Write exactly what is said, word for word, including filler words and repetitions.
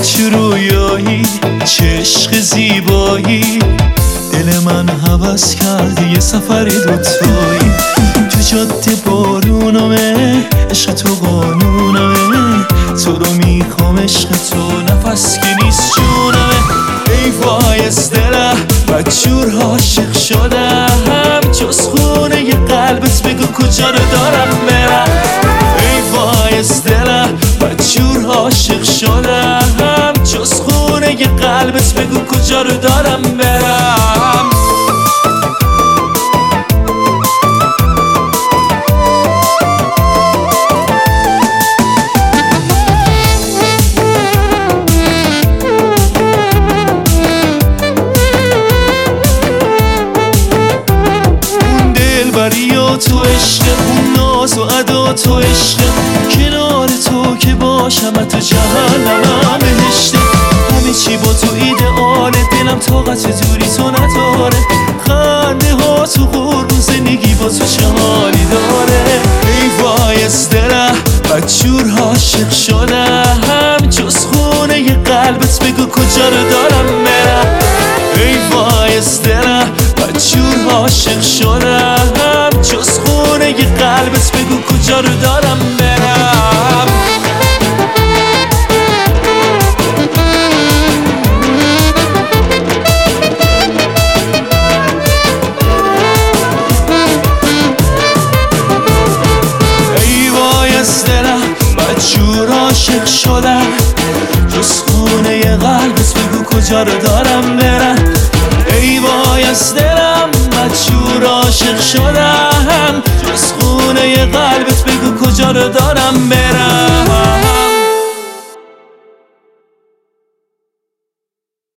چه رویایی، چه عشق زیبایی، دل من هوس کرده یه سفر دوتایی. تو جاده بارونمه، عشق تو قانونمه، تو رو میخوام عشق تو نفس که نیست جونمه. ای وای از دلم بدجور عاشق شدم، جز خونه ی قلبت بگو کجا رو دارم برم. ای وای از دلم بدجور عاشق شدم، جز خونه ی قلبت بگو کجا رو دارم برم. تو عشق، اون ناز و ادا تو عشق، کنار تو که باشم تو جهنمم بهشته. همه چی با تو ایدئاله، دلم طاقت دوری تو نداره، خنده ها تو قربون زندگی با تو چه حالی داره. ای وای از دلم بدجور عاشق شدم، جز خونه ی قلبت بگو کجا رو دارم برم. ای وای از دلم بدجور عاشق شدم، جز خونه ی قلبت بگو کجا رو دارم برم. ای وای از دلم بدجور عاشق شدم، جز خونه ی قلبت بگو کجا رو دارم برم. ای وای از دلم بدجور عاشق شدم، جز خونه ی قلبت بگو کجا رو دارم برم.